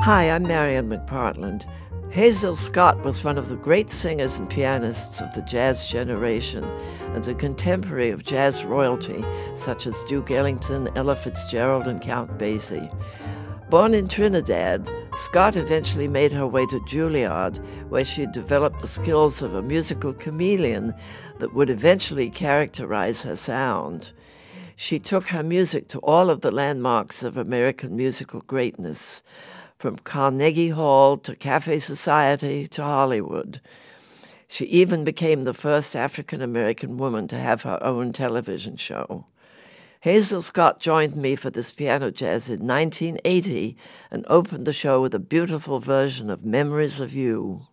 Hi, I'm Marian McPartland. Hazel Scott was one of the great singers and pianists of the jazz generation and a contemporary of jazz royalty such as Duke Ellington, Ella Fitzgerald, and Count Basie. Born in Trinidad, Scott eventually made her way to Juilliard, where she developed the skills of a musical chameleon that would eventually characterize her sound. She took her music to all of the landmarks of American musical greatness, from Carnegie Hall to Cafe Society to Hollywood. She even became the first African-American woman to have her own television show. Hazel Scott joined me for this piano jazz in 1980 and opened the show with a beautiful version of Memories of You.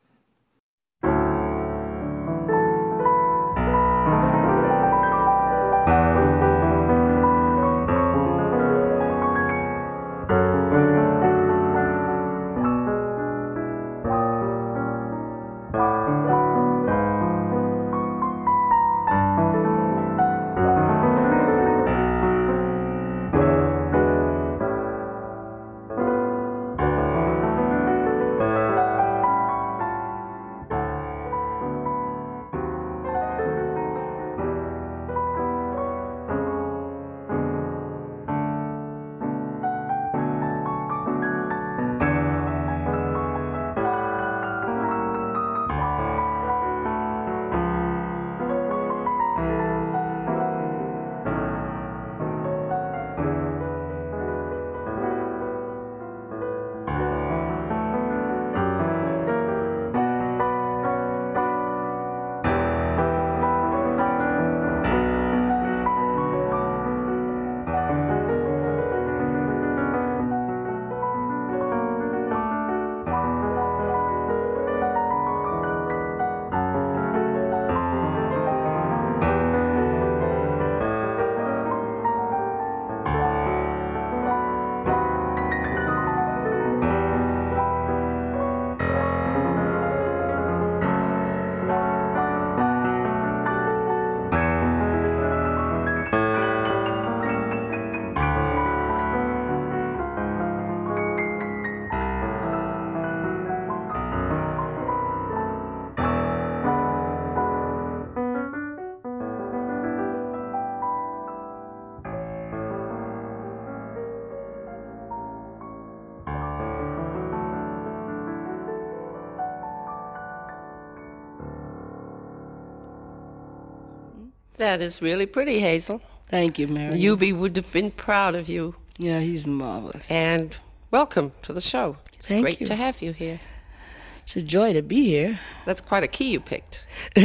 That is really pretty, Hazel. Thank you, Mary. Yubi would have been proud of you. Yeah, he's marvelous. And welcome to the show. It's Thank great you. to have you here. It's a joy to be here. That's quite a key you picked.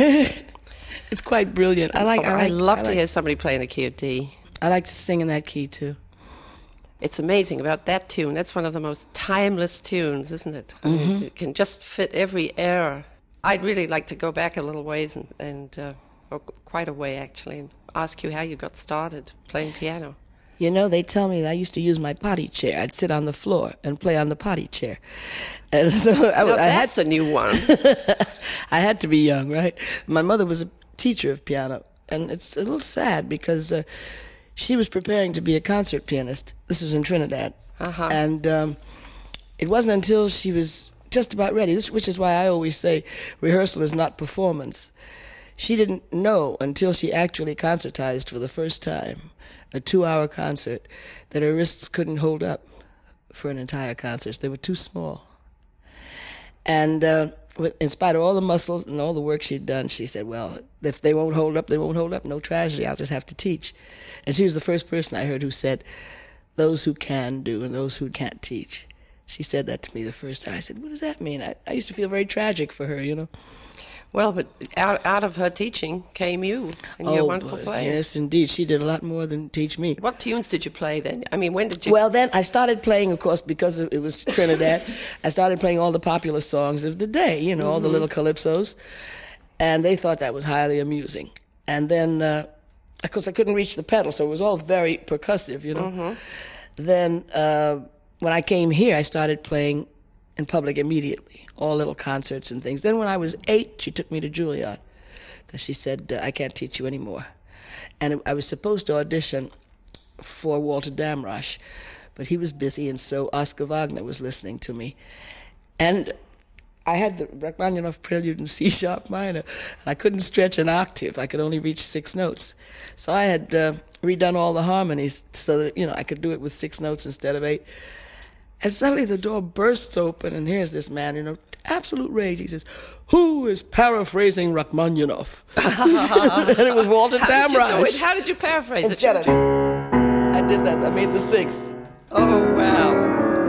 It's quite brilliant. I love to hear somebody play in the key of D. I like to sing in that key, too. It's amazing about that tune. That's one of the most timeless tunes, isn't it? Mm-hmm. I mean, it can just fit every era. I'd really like to go back a little ways or quite a way, actually, and ask you how you got started playing piano. You know, they tell me that I used to use my potty chair. I'd sit on the floor and play on the potty chair. And so that's a new one. I had to be young, right? My mother was a teacher of piano, and it's a little sad because she was preparing to be a concert pianist. This was in Trinidad. Uh-huh. And it wasn't until she was just about ready, which is why I always say rehearsal is not performance. She didn't know until she actually concertized for the first time, a 2-hour concert, that her wrists couldn't hold up for an entire concert. They were too small. And in spite of all the muscles and all the work she'd done, she said, well, if they won't hold up, they won't hold up. No tragedy. I'll just have to teach. And she was the first person I heard who said, those who can do and those who can't teach. She said that to me the first time. I said, what does that mean? I used to feel very tragic for her, you know. Well, but out of her teaching came you and your wonderful playing. Yes, indeed. She did a lot more than teach me. What tunes did you play then? I mean, when did you... Well, then I started playing, of course, because it was Trinidad. I started playing all the popular songs of the day, you know, all the little calypsos. And they thought that was highly amusing. And then, of course, I couldn't reach the pedal, so it was all very percussive, you know. Mm-hmm. Then when I came here, I started playing in public immediately, all little concerts and things. Then when I was 8, she took me to Juilliard because she said, I can't teach you anymore. And I was supposed to audition for Walter Damrosch, but he was busy, and so Oscar Wagner was listening to me. And I had the Rachmaninoff Prelude in C-sharp minor, and I couldn't stretch an octave. I could only reach 6 notes. So I had redone all the harmonies so that, I could do it with 6 notes instead of 8. And suddenly the door bursts open, and here's this man, absolute rage. He says, "Who is paraphrasing Rachmaninoff?" And it was Walter Damrosch. How did you paraphrase Instead it? I did that. I made the 6th. Oh, wow.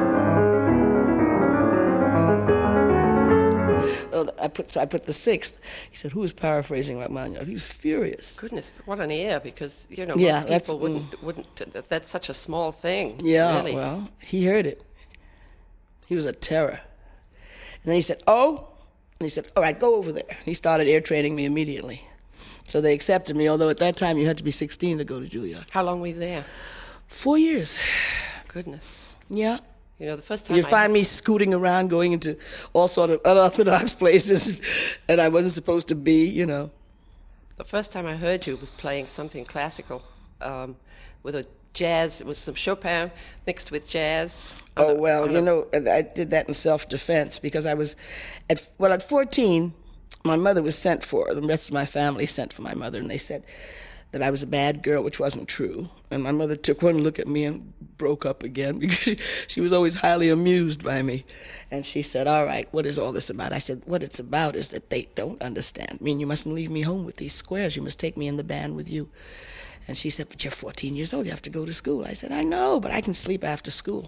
I put the 6th. He said, "Who is paraphrasing Rachmaninoff?" He was furious. Goodness, what an ear! Because Yeah, most people wouldn't. That's such a small thing. Yeah, really. well, he heard it. He was a terror. And then he said, "Oh," and he said, "All right, go over there." And he started air training me immediately. So they accepted me, although at that time you had to be 16 to go to Juilliard. How long were you there? 4 years. Goodness. Yeah. The first time You'd find me scooting around, going into all sort of unorthodox places, and I wasn't supposed to be, The first time I heard you was playing something classical with a jazz. It was some Chopin mixed with jazz. Oh, well, I did that in self-defense because I was, at 14, my mother was sent for. The rest of my family sent for my mother, and they said that I was a bad girl, which wasn't true. And my mother took one look at me and broke up again because she was always highly amused by me. And she said, "All right, what is all this about?" I said, "What it's about is that they don't understand. I mean, you mustn't leave me home with these squares. You must take me in the band with you." And she said, "But you're 14 years old. You have to go to school." I said, "I know, but I can sleep after school."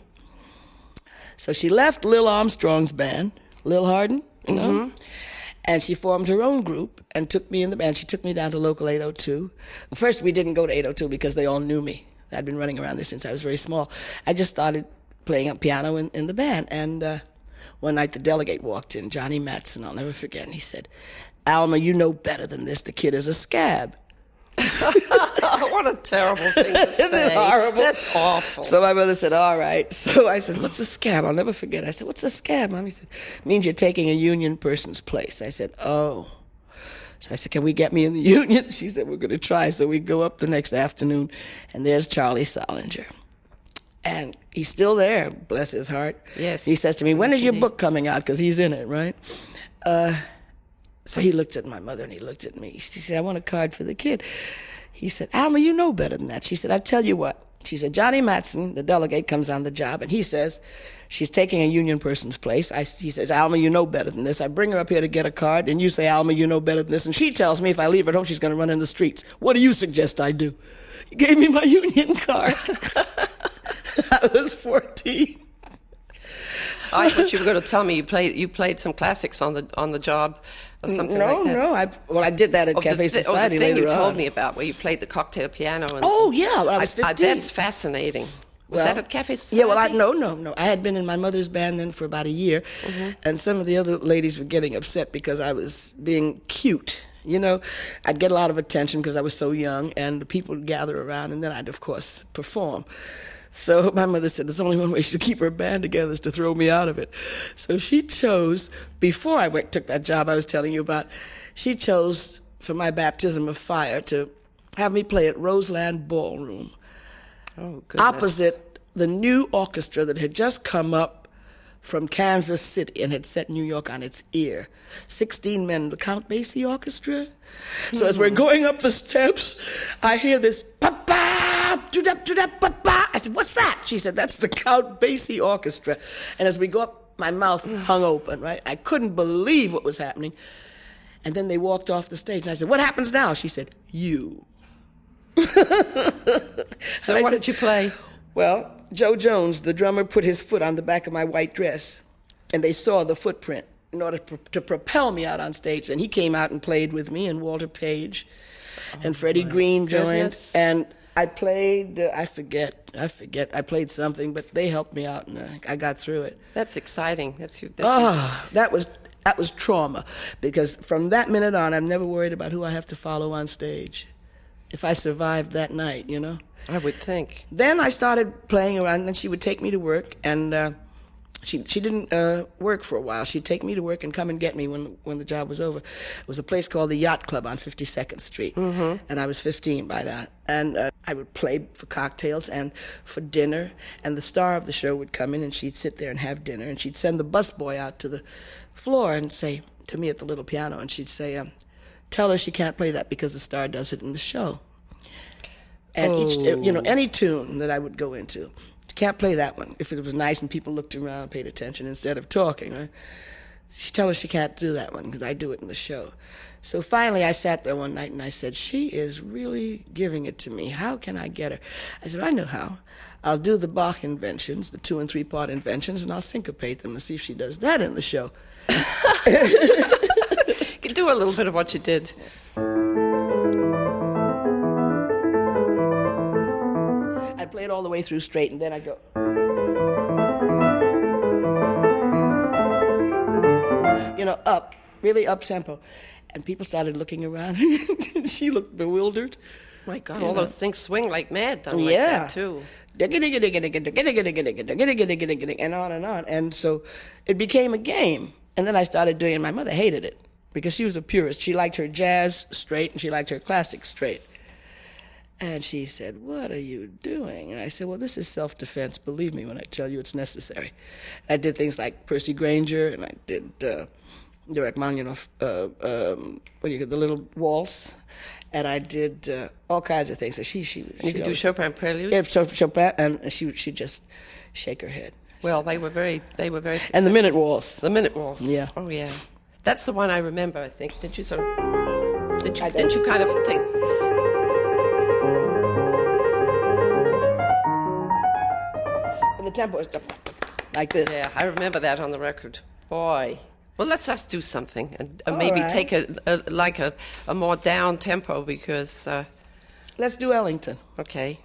So she left Lil Armstrong's band, Lil Hardin, and she formed her own group and took me in the band. She took me down to Local 802. First, we didn't go to 802 because they all knew me. I'd been running around there since I was very small. I just started playing piano in the band. And one night, the delegate walked in, Johnny Matson, I'll never forget, and he said, "Alma, you know better than this. The kid is a scab." What a terrible thing to say. Isn't it horrible? That's awful. So my mother said, "All right." So I said, "What's a scab?" I'll never forget. I said, "What's a scab, Mom?" He said, "It means you're taking a union person's place." I said, "Oh." So I said, "Can we get me in the union?" She said, "We're going to try." So we go up the next afternoon, and there's Charlie Solinger. And he's still there, bless his heart. Yes. He says to me, "When is your book coming out?" Because he's in it, right? So he looked at my mother and he looked at me. She said, "I want a card for the kid." He said, "Alma, you know better than that." She said, "I tell you what." She said, "Johnny Matson, the delegate, comes on the job, and he says she's taking a union person's place." He says, "Alma, you know better than this. I bring her up here to get a card, and you say, 'Alma, you know better than this.' And she tells me if I leave her at home, she's going to run in the streets. What do you suggest I do?" He gave me my union card. I was 14. I thought you were going to tell me you played some classics on the job or something like that. No. I did that at Cafe Society the thing later you told on. me about, where you played the cocktail piano. And, Oh, yeah, when I was 15. That's fascinating. Was that at Cafe Society? Yeah, well, no. I had been in my mother's band then for about a year, and some of the other ladies were getting upset because I was being cute. I'd get a lot of attention because I was so young, and people would gather around, and then I'd, of course, perform. So my mother said there's only one way to keep her band together is to throw me out of it. So she chose, before I took that job I was telling you about, she chose for my baptism of fire to have me play at Roseland Ballroom. Oh, goodness. Opposite the new orchestra that had just come up from Kansas City and had set New York on its ear. 16 men, the Count Basie Orchestra. So as we're going up the steps, I hear this pa-pa, do-da, pa-pa. I said, "What's that?" She said, "That's the Count Basie Orchestra." And as we go up, my mouth hung open, right? I couldn't believe what was happening. And then they walked off the stage, and I said, "What happens now?" She said, "You." So what did you play? Well, Joe Jones, the drummer, put his foot on the back of my white dress, and they saw the footprint in order to propel me out on stage. And he came out and played with me, and Walter Page, and Freddie Green joined. And I played, I forget. I played something, but they helped me out, and I got through it. That's exciting. That was trauma, because from that minute on, I've never worried about who I have to follow on stage. If I survived that night, I would think. Then I started playing around, and then she would take me to work, and She didn't work for a while. She'd take me to work and come and get me when the job was over. It was a place called the Yacht Club on 52nd Street, and I was 15 by that. And I would play for cocktails and for dinner, and the star of the show would come in, and she'd sit there and have dinner, and she'd send the busboy out to the floor and say to me at the little piano, and she'd say, tell her she can't play that because the star does it in the show. And any tune that I would go into, can't play that one. If it was nice and people looked around, paid attention instead of talking, right? She tell her she can't do that one because I do it in the show. So finally I sat there one night and I said, she is really giving it to me. How can I get her? I said, I know how. I'll do the Bach inventions, the 2- and 3-part inventions, and I'll syncopate them and see if she does that in the show. You can do a little bit of what you did. I'd play it all the way through straight, and then I'd go. Up, really up tempo. And people started looking around. She looked bewildered. My God, all those things swing like mad done like that, too. And on and on. And so it became a game. And then I started doing it, and my mother hated it because she was a purist. She liked her jazz straight, and she liked her classic straight. And she said, what are you doing? And I said, well, this is self-defense. Believe me when I tell you it's necessary. And I did things like Percy Granger, and I did the Rachmaninoff, the little waltz, and I did all kinds of things. So she you could do Chopin preludes? Yeah, Chopin, and she'd just shake her head. Well, they were very successful. And the minute waltz. The minute waltz. Yeah. Oh, yeah. That's the one I remember, I think. Didn't you kind of take... The tempo is like this. Yeah, I remember that on the record. Boy. Well, let's just do something and maybe right. take a more down tempo because... Let's do Ellington. Okay.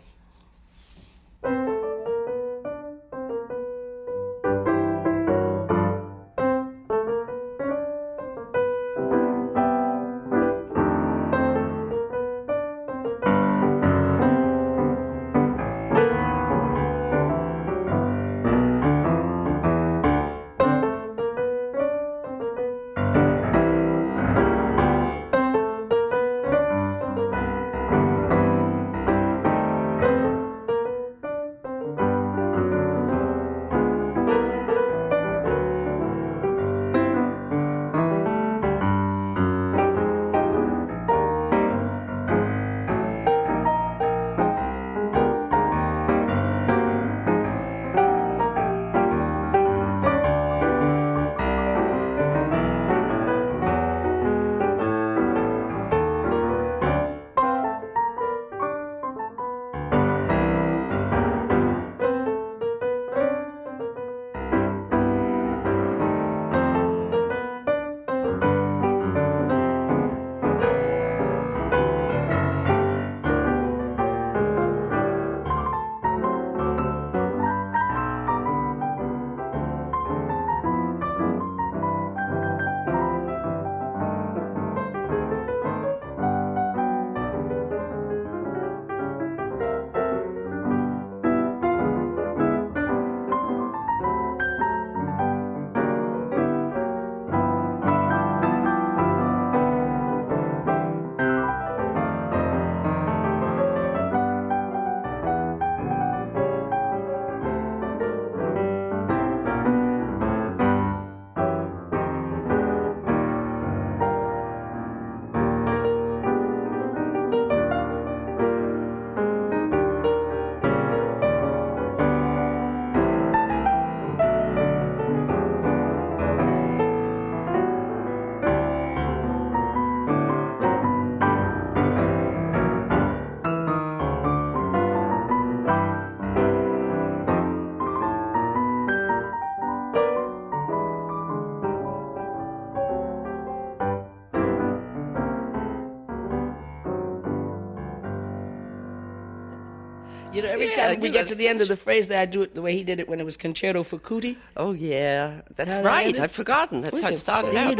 Every time we get to the end of the phrase, I do it the way he did it when it was Concerto for Cootie. Oh, yeah. That's right. I'd forgotten. That's how it started out.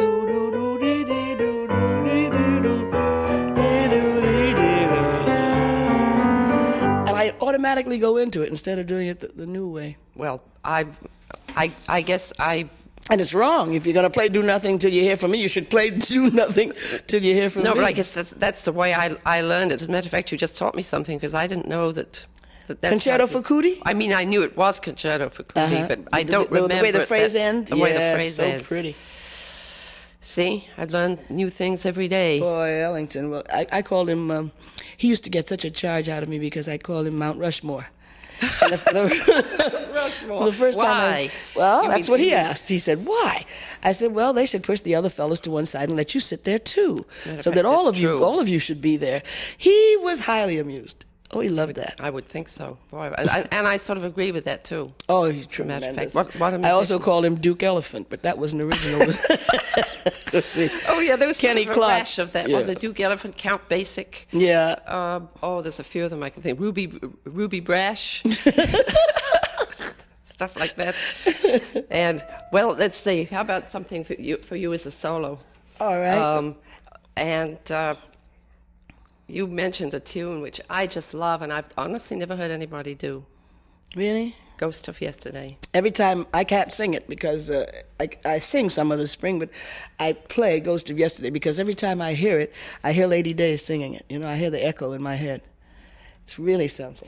And I automatically go into it instead of doing it the new way. Well, I I guess I... And it's wrong. If you're going to play Do Nothing Till You Hear From Me, you should play Do Nothing Till You Hear From Me. No, but I guess that's the way I learned it. As a matter of fact, you just taught me something, because I didn't know that's Concerto for Cootie? I mean, I knew it was Concerto for Cootie, but I don't remember the way the phrase ends. The way the phrase ends. So pretty. See, I've learned new things every day. Boy, Ellington. Well, I called him. He used to get such a charge out of me because I called him Mount Rushmore. And Rushmore. The first Why? Time that's what he asked. He said, "Why?" I said, "Well, they should push the other fellas to one side and let you sit there too, so that all of you should be there." He was highly amused. Oh, he loved that. I would think so. Boy, and I sort of agree with that too. Oh, he's tremendous. What I also called him Duke Elephant, but that wasn't original. Oh yeah, there was Kenny sort of a Clark. rash of that. Yeah. Was the Duke Elephant, Count Basic? Yeah. There's a few of them I can think. Ruby Brash. Stuff like that. And well, let's see. How about something for you as a solo? All right. You mentioned a tune which I just love, and I've honestly never heard anybody do. Really? Ghost of Yesterday. Every time, I can't sing it because I sing Some of the Spring, but I play Ghost of Yesterday because every time I hear it, I hear Lady Day singing it. You know, I hear the echo in my head. It's really something.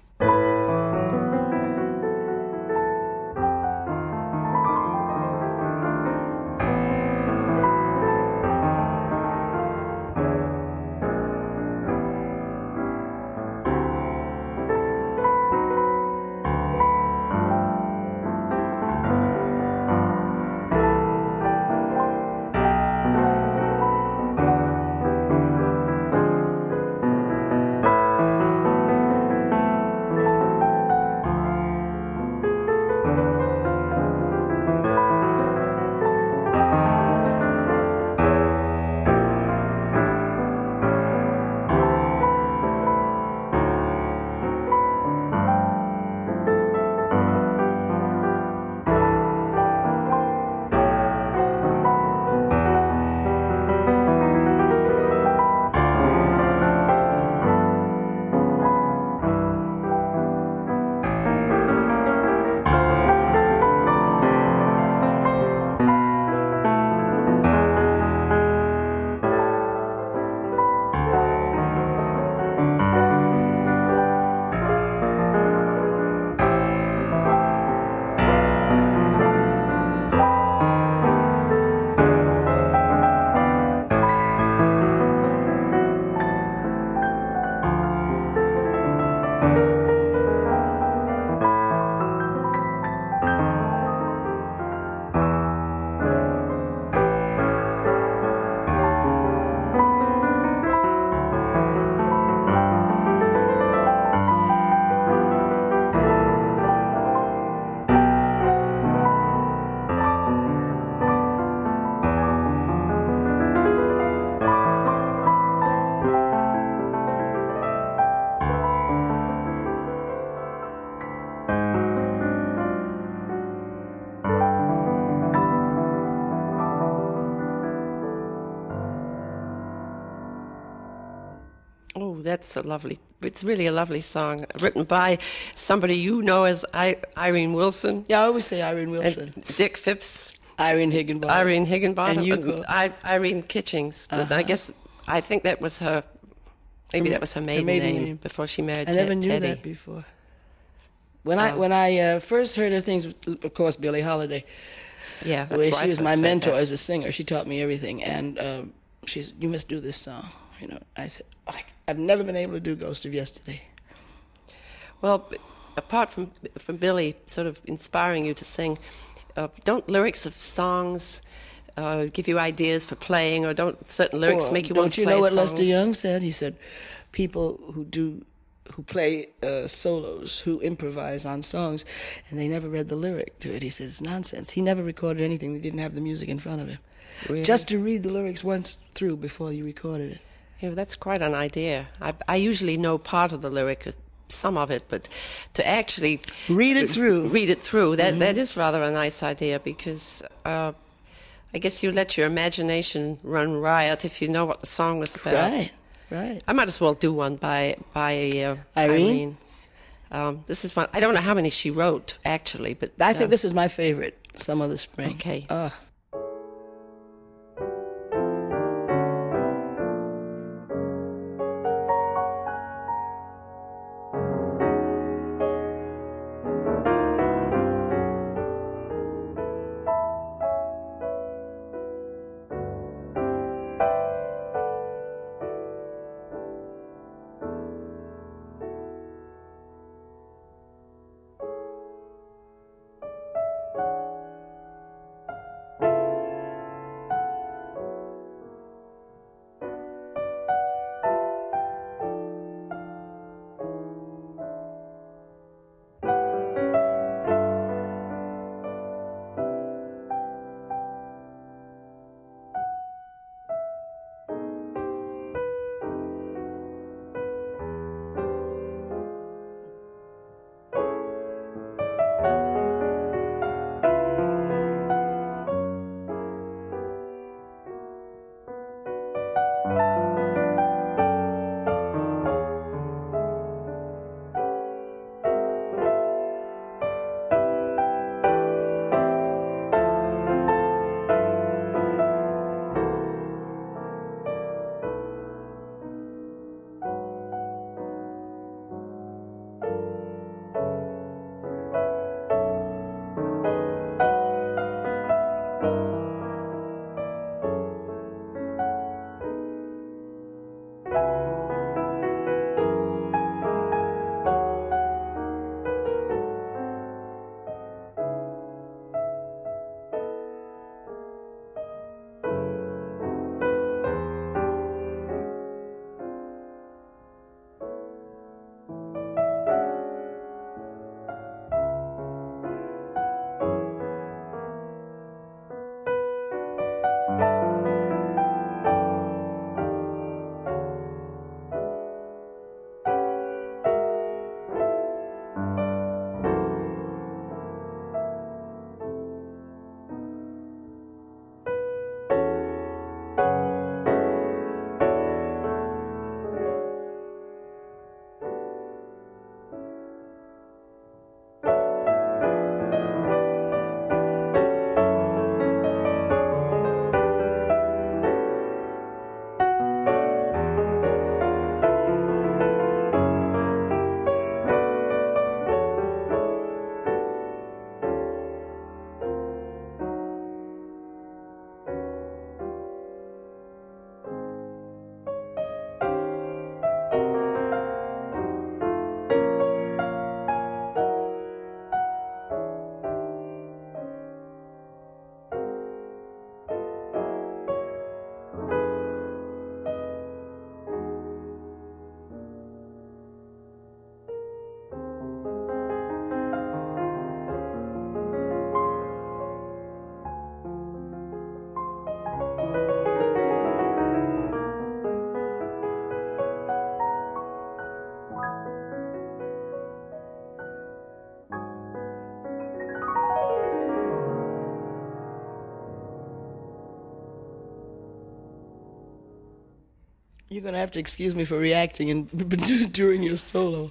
It's really a lovely song, written by somebody you know as Irene Wilson. Yeah, I always say Irene Wilson. And Dick Phipps. Irene Higginbottom. And you Irene Kitchings. But I think that was her, that was her maiden name before she married Teddy. I never knew that before. When I first heard her things, of course, Billie Holiday. Yeah, that's right. She was my mentor as a singer. She taught me everything. And she said, "You must do this song." You know, I said, I've never been able to do Ghost of Yesterday. Well, apart from Billie sort of inspiring you to sing, don't lyrics of songs give you ideas for playing, or don't certain lyrics make you want to play songs? Don't you know what Lester Young said? He said, people who play solos, who improvise on songs, and they never read the lyric to it. He said, it's nonsense. He never recorded anything that didn't have the music in front of him. Really? Just to read the lyrics once through before you recorded it. Yeah, that's quite an idea. I usually know part of the lyric, some of it, but to actually read it through, that is rather a nice idea, because I guess you let your imagination run riot if you know what the song was about. Right. I might as well do one by Irene. This is one. I don't know how many she wrote, actually, but... I think this is my favorite, Some Other Spring. Okay. You're going to have to excuse me for reacting during your solo.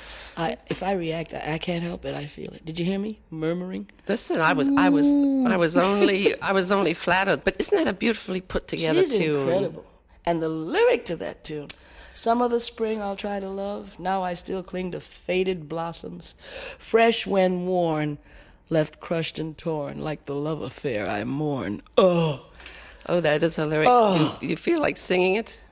If I react, I can't help it. I feel it. Did you hear me murmuring? Listen, I was only flattered. But isn't that a beautifully put together tune? She's incredible. And the lyric to that tune: "Some other spring I'll try to love. Now I still cling to faded blossoms, fresh when worn, left crushed and torn, like the love affair I mourn." Oh, that is a lyric. Oh. You feel like singing it?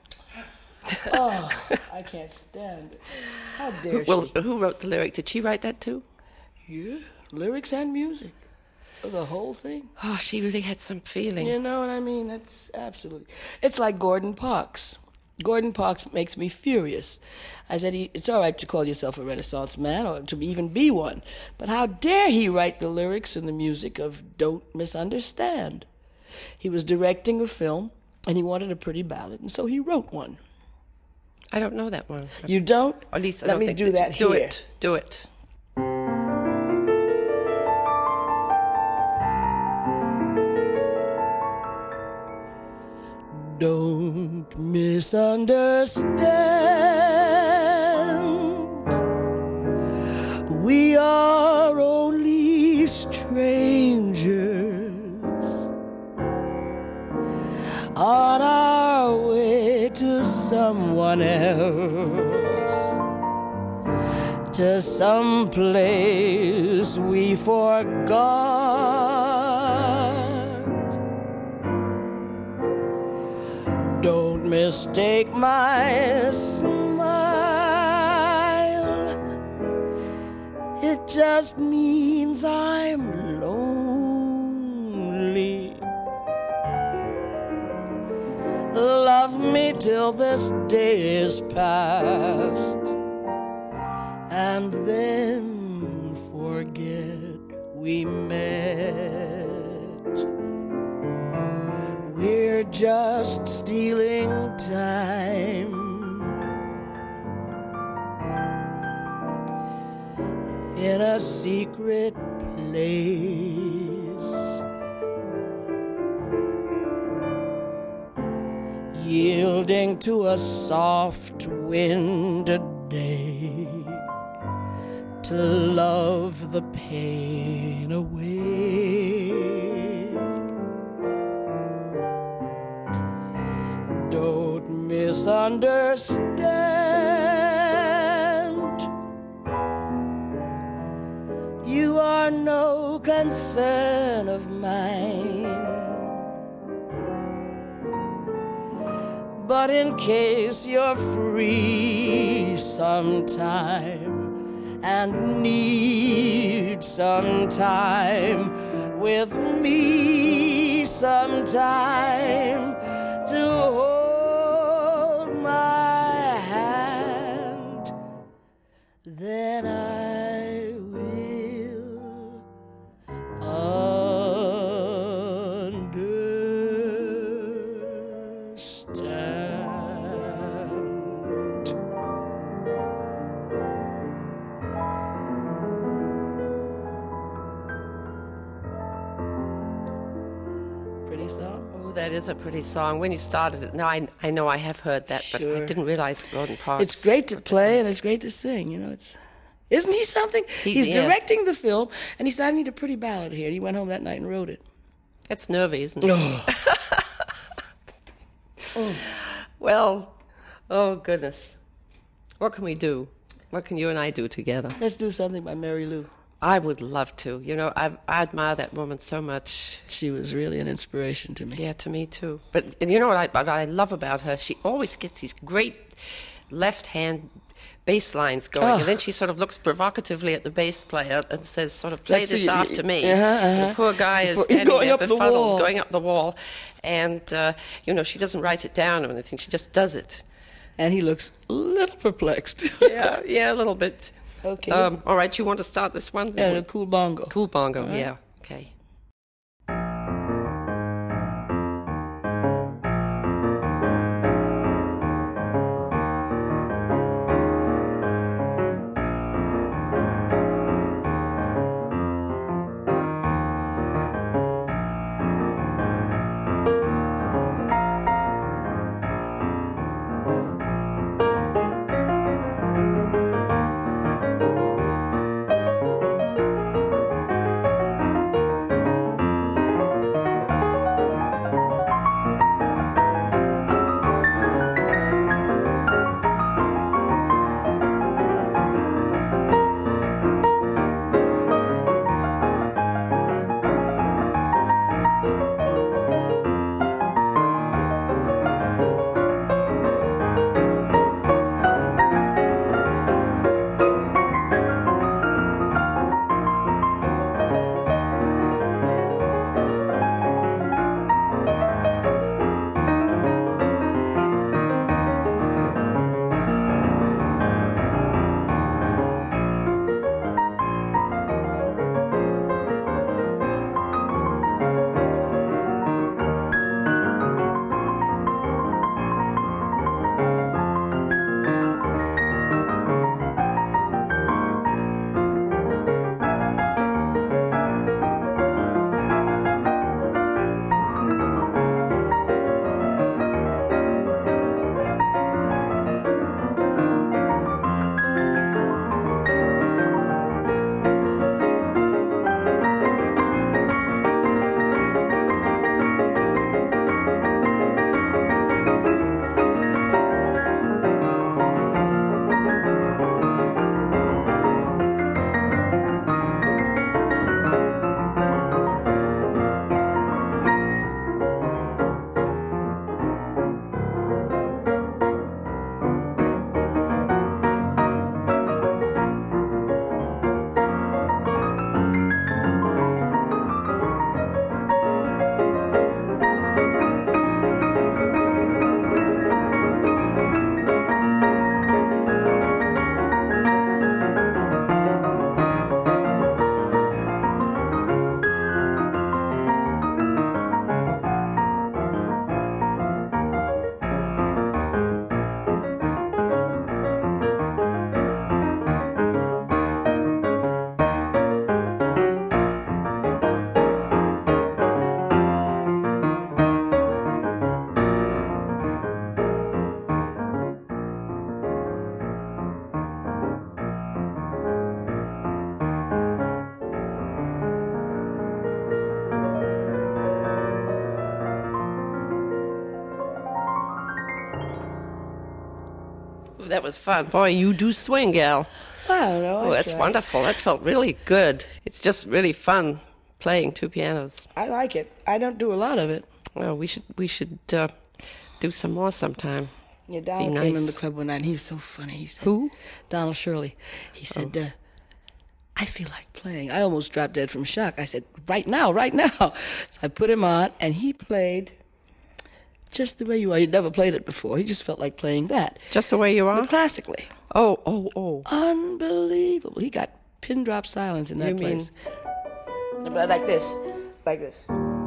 Oh, I can't stand it. How dare she? Well, who wrote the lyric? Did she write that too? Yeah, lyrics and music. The whole thing. Oh, she really had some feeling. You know what I mean? That's absolutely... It's like Gordon Parks. Gordon Parks makes me furious. I said, it's all right to call yourself a Renaissance man or to even be one, but how dare he write the lyrics and the music of Don't Misunderstand? He was directing a film, and he wanted a pretty ballad, and so he wrote one. I don't know that one. You don't? Or at least I Let don't me think do that do here. it. Do it. Don't misunderstand we are only strangers on our way to someone else, to some place we forgot. Don't mistake my smile, it just means I'm lonely. Love me till this day is past, and then forget we met. We're just stealing time in a secret place, yielding to a soft wind day to love the pain away. Don't misunderstand, you are no concern of mine. But in case you're free sometime and need some time with me sometime to hold my hand, then I will understand. Pretty song? Oh, that is a pretty song. When you started it, now I know I have heard that, but I Sure. didn't realize Gordon Parks. It's great to play and it's great to sing, you know. Isn't he something? He's yeah. directing the film, and he said, I need a pretty ballad here. And he went home that night and wrote it. It's nervy, isn't it? Oh. Well, oh goodness. What can we do? What can you and I do together? Let's do something by Mary Lou. I would love to. You know, I admire that woman so much. She was really an inspiration to me. Yeah, to me too. But you know what I love about her? She always gets these great left-hand bass lines going, and then she sort of looks provocatively at the bass player and says, sort of, play this after me. And the poor guy is standing going there up the befuddled, wall. going up the wall. And, you know, she doesn't write it down or anything. She just does it. And he looks a little perplexed. Yeah, a little bit. Okay. All right, you want to start this one? Yeah, the cool bongo. Cool bongo, All right. yeah. Okay. that was fun. Boy, you do swing, gal. I don't know. Oh, that's wonderful. That felt really good. It's just really fun playing two pianos. I like it. I don't do a lot of it. Well, we should do some more sometime. Yeah, Donald came in the club one night, and he was so funny. He said, Who? Donald Shirley. He said, I feel like playing. I almost dropped dead from shock. I said, right now, right now. So I put him on, and he played just the way you are. He'd never played it before. He just felt like playing that. Just the way you are? But classically. Oh. Unbelievable. He got pin drop silence in that place. But like this. Like this.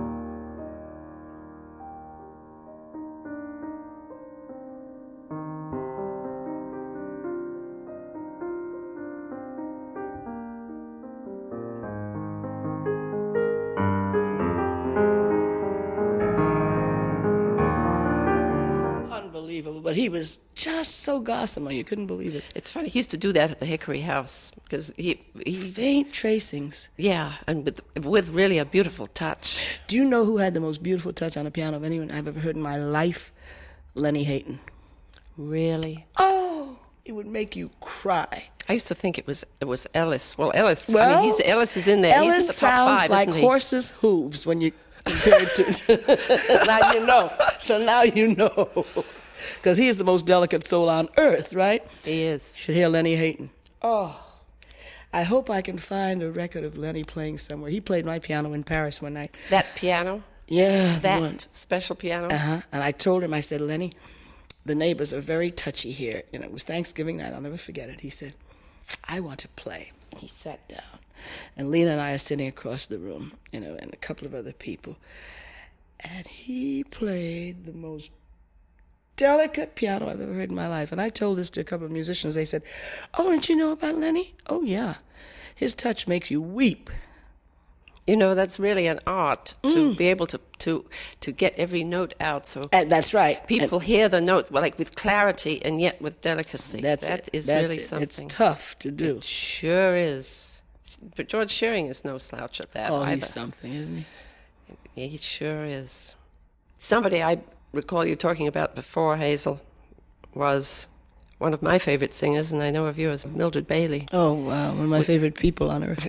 But he was just so gossamer, you couldn't believe it. It's funny. He used to do that at the Hickory House because he faint tracings. Yeah, and with really a beautiful touch. Do you know who had the most beautiful touch on a piano of anyone I've ever heard in my life? Lenny Hayton. Really? Oh, it would make you cry. I used to think it was Ellis. Well, Ellis. I mean, Ellis is in there. Ellis He's in the top sounds 5, like isn't he? horses' hooves when you compare it to. Now you know. So now you know. Because he is the most delicate soul on earth, right? He is. You should hear Lenny Hayton. Oh, I hope I can find a record of Lenny playing somewhere. He played my piano in Paris one night. That piano? Yeah. That special piano? Uh-huh. And I told him, I said, Lenny, the neighbors are very touchy here. You know, it was Thanksgiving night. I'll never forget it. He said, I want to play. He sat down. And Lena and I are sitting across the room, you know, and a couple of other people. And he played the most delicate piano I've ever heard in my life. And I told this to a couple of musicians. They said, oh, didn't you know about Lenny? Oh, yeah. His touch makes you weep. You know, that's really an art to be able to get every note out. So that's right. People hear the note like with clarity and yet with delicacy. That is really something. It's tough to do. It sure is. But George Shearing is no slouch at that either. He's something, isn't he? He sure is. Somebody I recall you talking about before, Hazel, was one of my favorite singers, and I know of you as Mildred Bailey. Oh, wow. One of my favorite people on earth.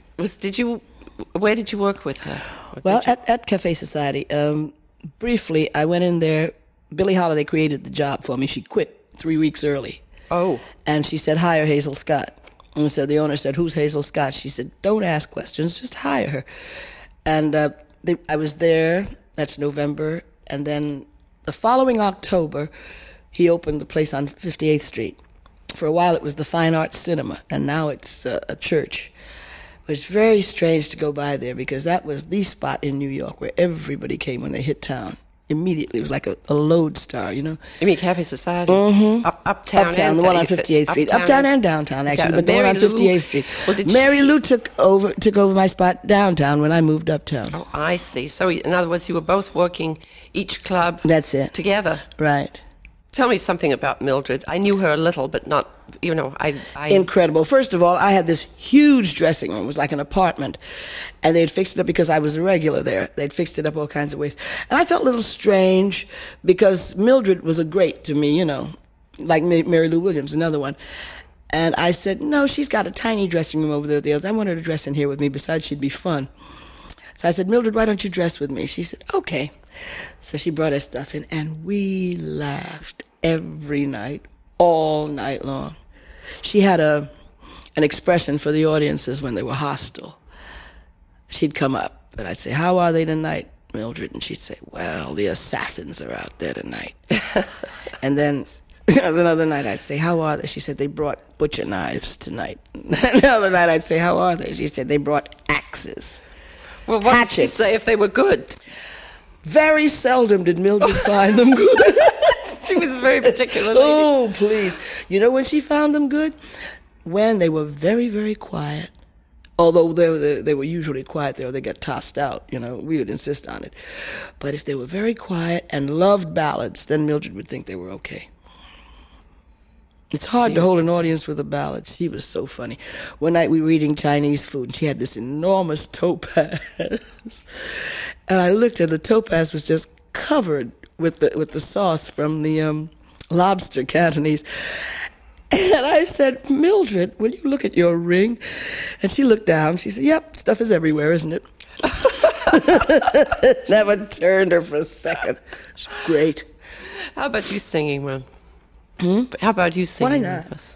Where did you work with her? Well, at Cafe Society. Briefly, I went in there. Billie Holiday created the job for me. She quit 3 weeks early. Oh. And she said, hire Hazel Scott. And so the owner said, who's Hazel Scott? She said, don't ask questions, just hire her. And I was there. That's November. And then the following October, he opened the place on 58th Street. For a while, it was the Fine Arts Cinema, and now it's a church. It was very strange to go by there because that was the spot in New York where everybody came when they hit town. Immediately, it was like a lodestar, you know. You mean Cafe Society? Mm-hmm. Uptown, the one on 58th Street. Uptown and downtown, actually, but the one on 58th Street. Well, Mary Lou took over my spot downtown when I moved uptown. Oh, I see. So, in other words, you were both working each club. That's it. Together. Right. Tell me something about Mildred. I knew her a little, but not, you know, I... Incredible. First of all, I had this huge dressing room. It was like an apartment. And they'd fixed it up because I was a regular there. They'd fixed it up all kinds of ways. And I felt a little strange because Mildred was a great to me, you know, like Mary Lou Williams, another one. And I said, no, she's got a tiny dressing room over there with the others. I want her to dress in here with me. Besides, she'd be fun. So I said, Mildred, why don't you dress with me? She said, okay. So she brought her stuff in, and we laughed every night, all night long. She had an expression for the audiences when they were hostile. She'd come up, and I'd say, how are they tonight, Mildred? And she'd say, well, the assassins are out there tonight. And then another night I'd say, how are they? She said, they brought butcher knives tonight. Another night I'd say, how are they? She said, they brought axes. Well, what did she say if they were good? Very seldom did Mildred find them good. She was very particular. Oh, please. You know when she found them good? When they were very, very quiet. Although they were usually quiet there, they got tossed out, you know. We would insist on it. But if they were very quiet and loved ballads, then Mildred would think they were okay. It's hard to hold an audience with a ballad. She was so funny. One night we were eating Chinese food, and she had this enormous topaz. And I looked, and the topaz was just covered with the sauce from the lobster Cantonese. And I said, Mildred, will you look at your ring? And she looked down. She said, yep, stuff is everywhere, isn't it? That one turned her for a second. It's great. How about you singing one? How about you singing Why not? with us?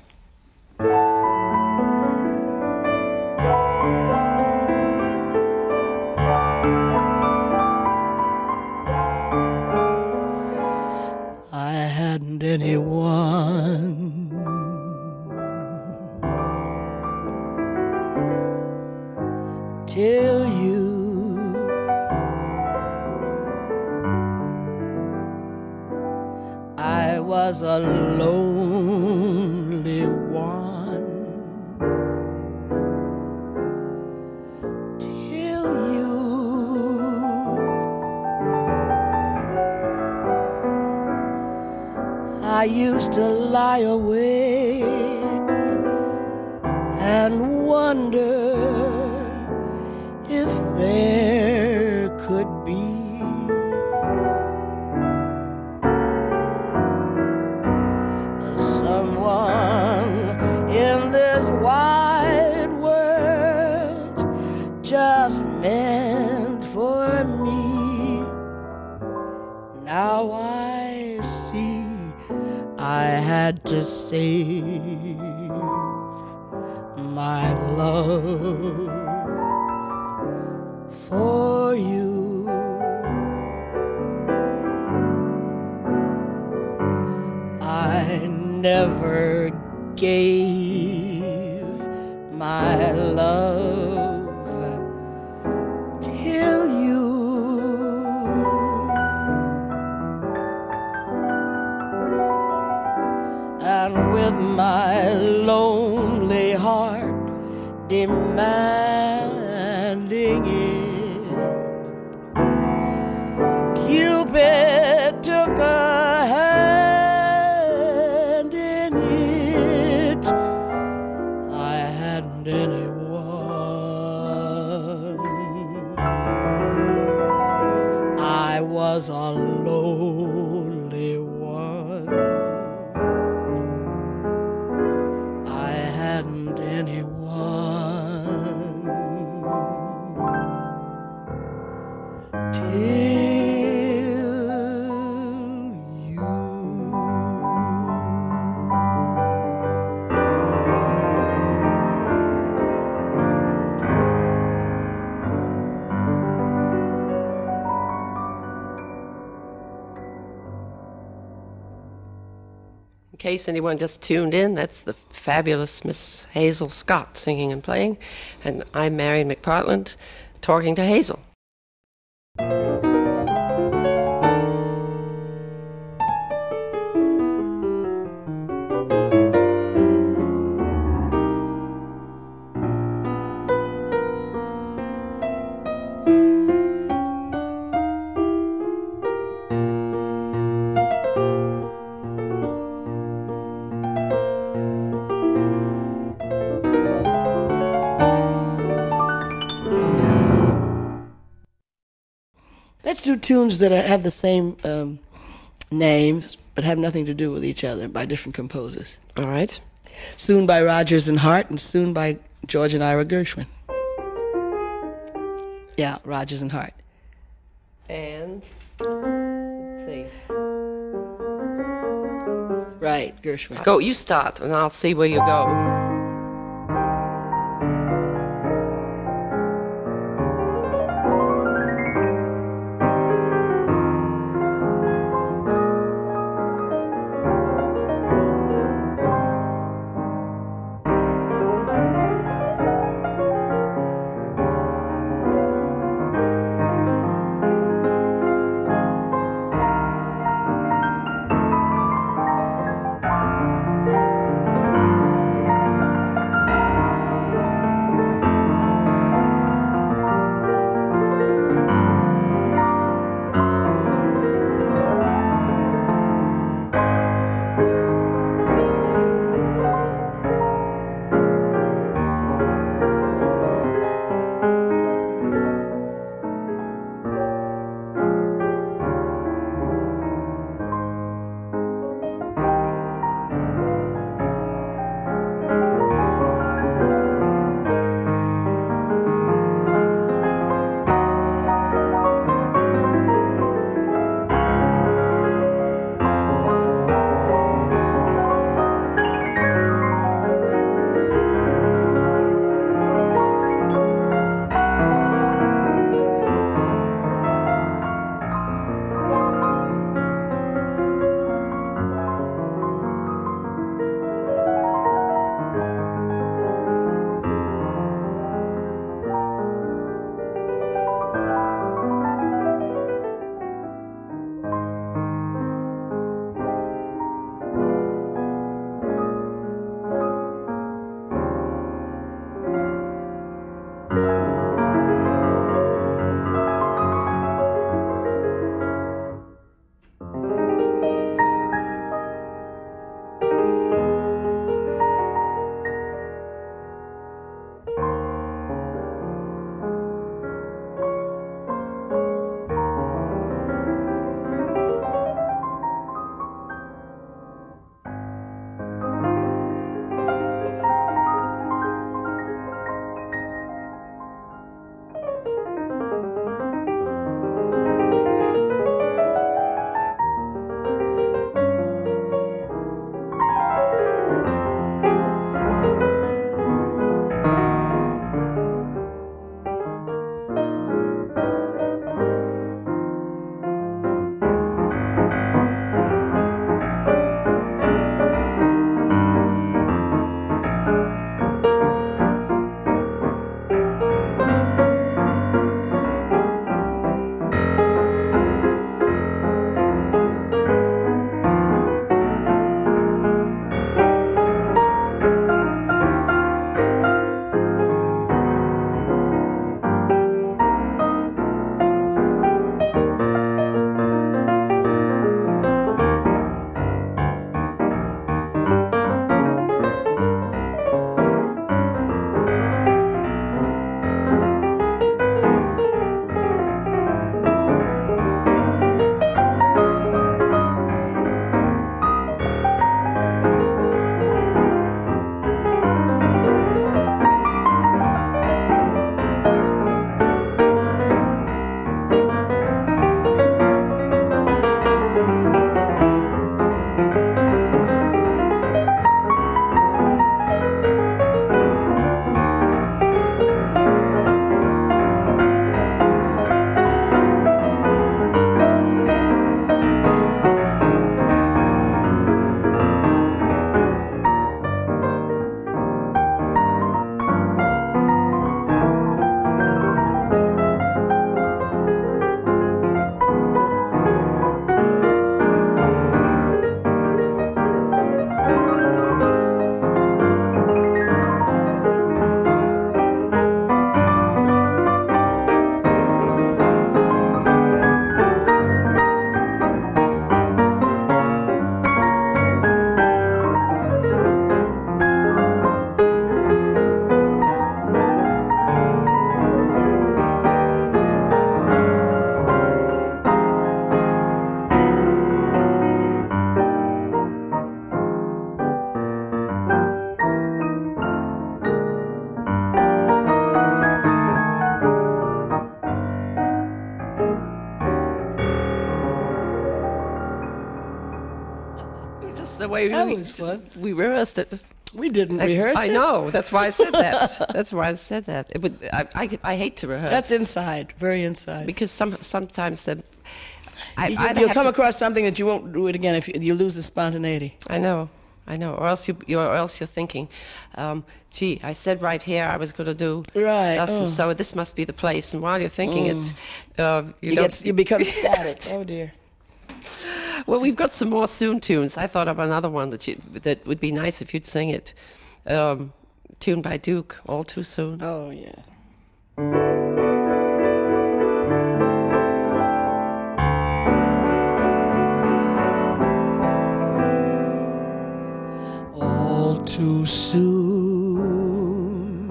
I hadn't anyone till you. I was a lonely one till you. I used to lie awake and wonder if there could be someone in this wide world just meant for me. Now I see I had to save my love for you. I never gave my love till you. And with my lonely heart demanding it, Cupid took a hand in it. I hadn't anyone. I was a lonely one. I hadn't anyone till you. In case anyone just tuned in, that's the fabulous Miss Hazel Scott singing and playing, and I'm Marion McPartland talking to Hazel. Let's do tunes that have the same names but have nothing to do with each other by different composers. All right. Soon by Rodgers and Hart, and Soon by George and Ira Gershwin. Yeah, Rodgers and Hart. And let's see. Right, Gershwin. Go, you start, and I'll see where you go. the way That was fun. we rehearsed it. We didn't rehearse I it. know. That's why I said that. That's why I said that. I hate to rehearse. That's inside, very inside. Because sometimes You'll come across something that you won't do it again if you lose the spontaneity. I know. Or else you're thinking, gee, I said right here I was going to do Right. and so this must be the place. And while you're thinking it, You become static. Oh dear. Well, we've got some more Soon tunes. I thought of another one that would be nice if you'd sing it. Tune by Duke, All Too Soon. Oh yeah. All too soon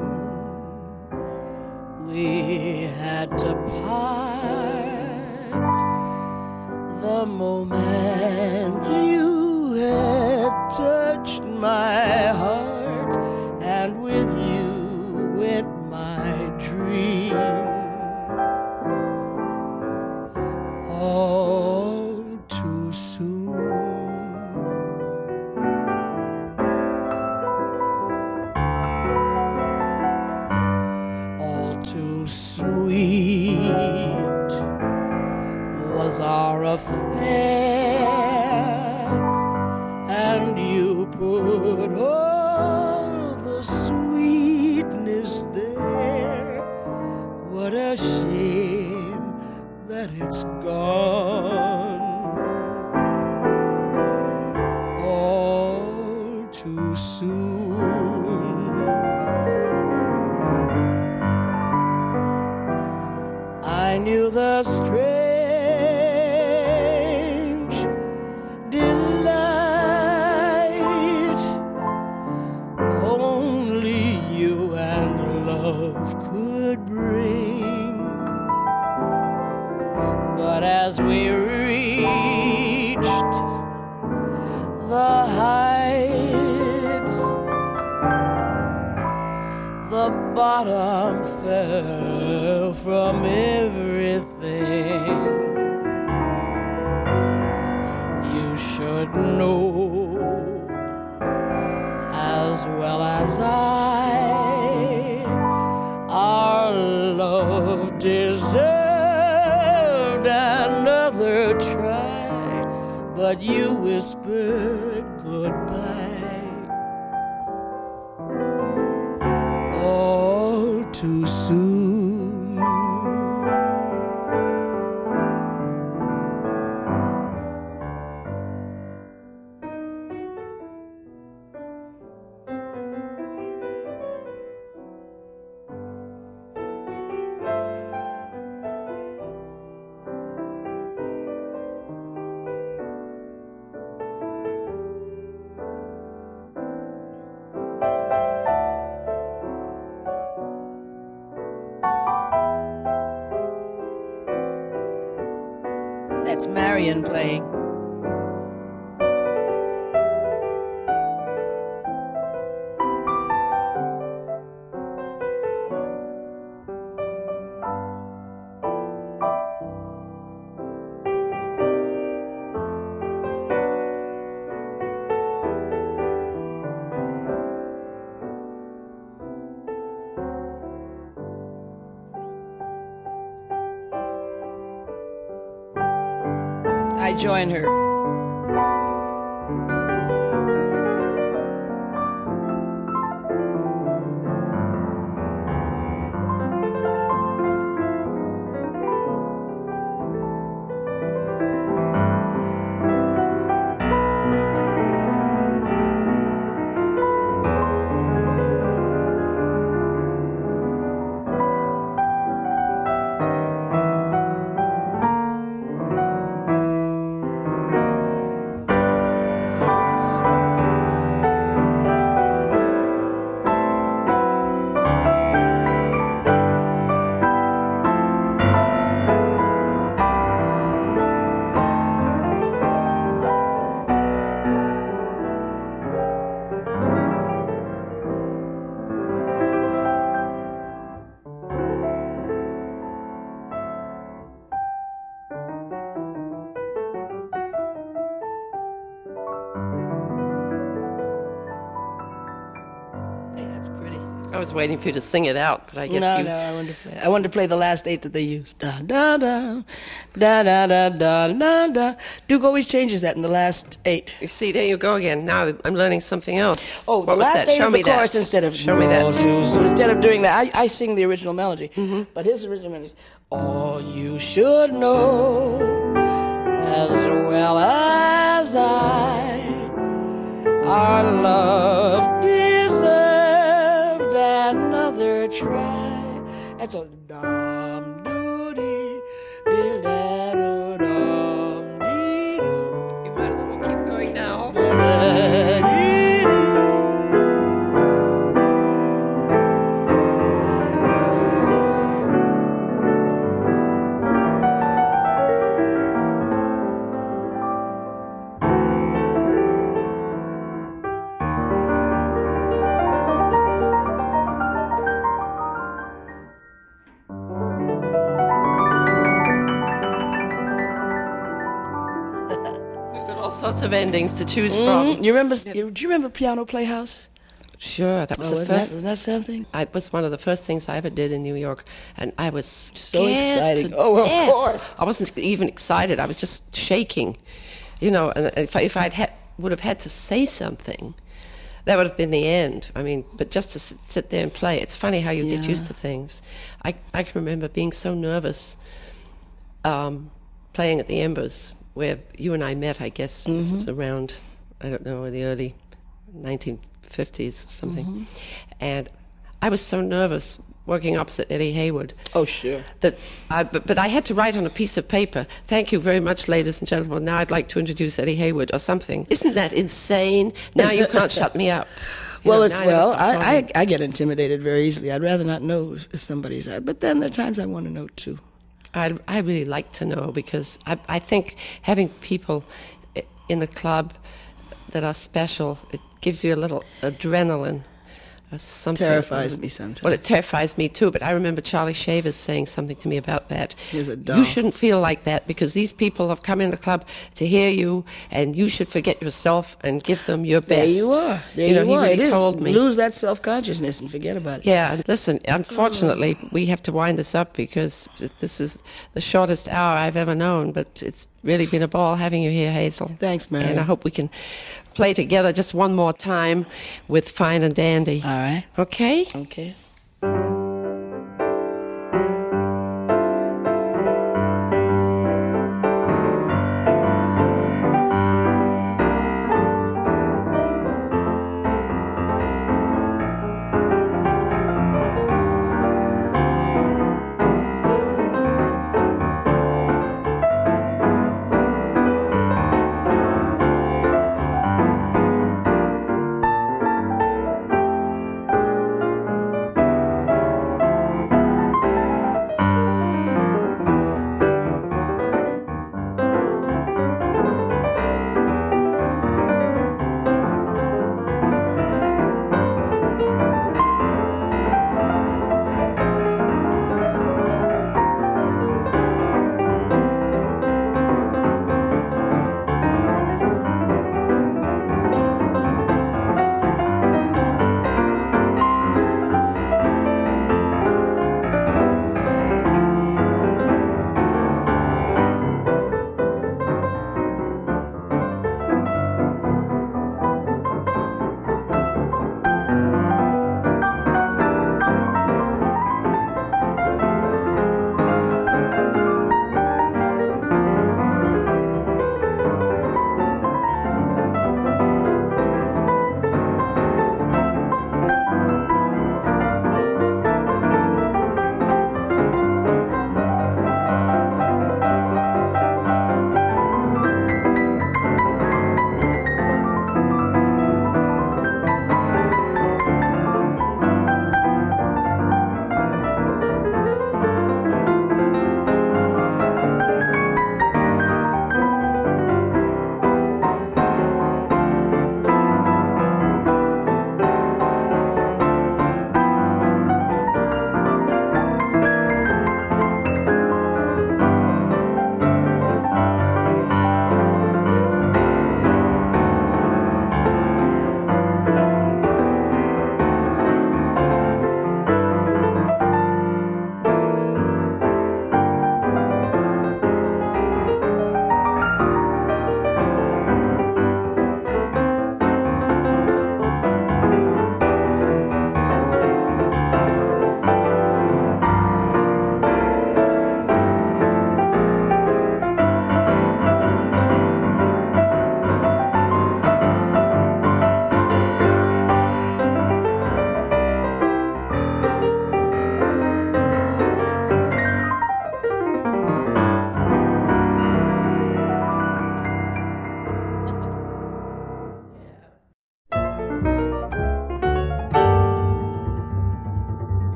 we had to part. The moment you had touched my heart, and with you went my dream. All too soon. All too sweet was our affair, and you put all the sweetness there. What a shame that it's gone. All too soon. I knew the strange delight only you and love could bring. But as we reached the heights, the bottom fell from everything. You should know as well as I, our love deserved another try, but you whispered goodbye all too soon. That's Marion playing. I join her. was waiting for you to sing it out, but I guess No, you... no, I wanted to play the last 8 that they used. Da da da, da da da da da da. Duke always changes that in the last 8. You see, there you go again. Now I'm learning something else. Oh, what the was last that? 8 Show of me the chorus that. instead of Show me that. So instead of doing that, I sing the original melody. But his original melody is all you should know as well as I, our love deserved another try. That's a dum doody dee da do dum dee doo. You might as well keep going now. All sorts of endings to choose from. You remember? Do you remember Piano Playhouse? Sure, that was the was first. was that something? It was one of the first things I ever did in New York, and I was So scared exciting. to Oh, of death. course. I wasn't even excited. I was just shaking, you know. And if I'd would have had to say something, that would have been the end. I mean, but just to sit there and play, it's funny how you get Yeah. used to things. I can remember being so nervous playing at the Embers, where you and I met, I guess. This was around, I don't know, in the early 1950s or something. And I was so nervous working opposite Eddie Hayward. Oh, sure. But I had to write on a piece of paper, "Thank you very much, ladies and gentlemen. Now I'd like to introduce Eddie Hayward," or something. Isn't that insane? Now you can't shut me up. You Well, know, it's now I never stop talking. I get intimidated very easily. I'd rather not know if somebody's out, but then there are times I want to know too. I really like to know, because I think having people in the club that are special, it gives you a little adrenaline. Something. Terrifies me sometimes. Well, it terrifies me too, but I remember Charlie Shavers saying something to me about that. He's a doll. You shouldn't feel like that, because these people have come in the club to hear you, and you should forget yourself and give them your best. There you are. There you know, you he are. really It is. told me. Lose that self-consciousness and forget about it. Yeah, and listen, unfortunately, we have to wind this up, because this is the shortest hour I've ever known, but it's really been a ball having you here, Hazel. Thanks, Mary. And I hope we can play together just one more time with Fine and Dandy. All right. Okay? Okay.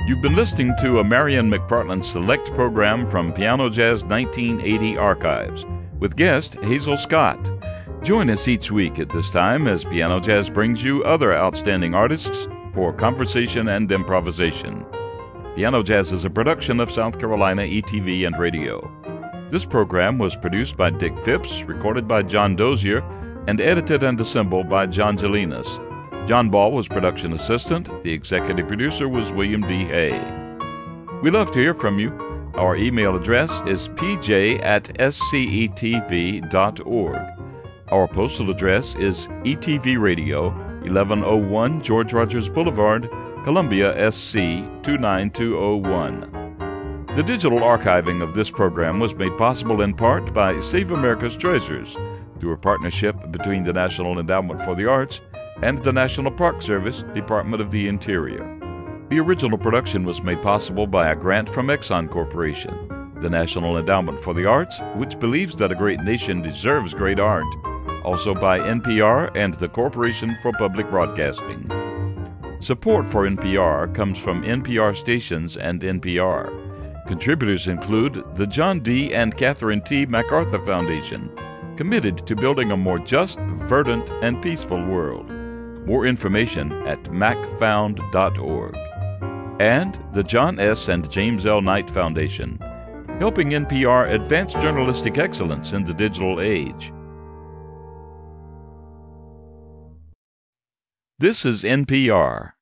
You've been listening to a Marian McPartland Select program from Piano Jazz 1980 Archives with guest Hazel Scott. Join us each week at this time as Piano Jazz brings you other outstanding artists for conversation and improvisation. Piano Jazz is a production of South Carolina ETV and Radio. This program was produced by Dick Phipps, recorded by John Dozier, and edited and assembled by John Gelinas. John Ball was production assistant. The executive producer was William D. Hay. We love to hear from you. Our email address is pj@scetv.org. Our postal address is ETV Radio, 1101 George Rogers Boulevard, Columbia, SC 29201. The digital archiving of this program was made possible in part by Save America's Treasures, through a partnership between the National Endowment for the Arts and the National Park Service, Department of the Interior. The original production was made possible by a grant from Exxon Corporation, the National Endowment for the Arts, which believes that a great nation deserves great art, also by NPR and the Corporation for Public Broadcasting. Support for NPR comes from NPR stations and NPR. Contributors include the John D. and Catherine T. MacArthur Foundation, committed to building a more just, verdant, and peaceful world. More information at macfound.org. And the John S. and James L. Knight Foundation, helping NPR advance journalistic excellence in the digital age. This is NPR.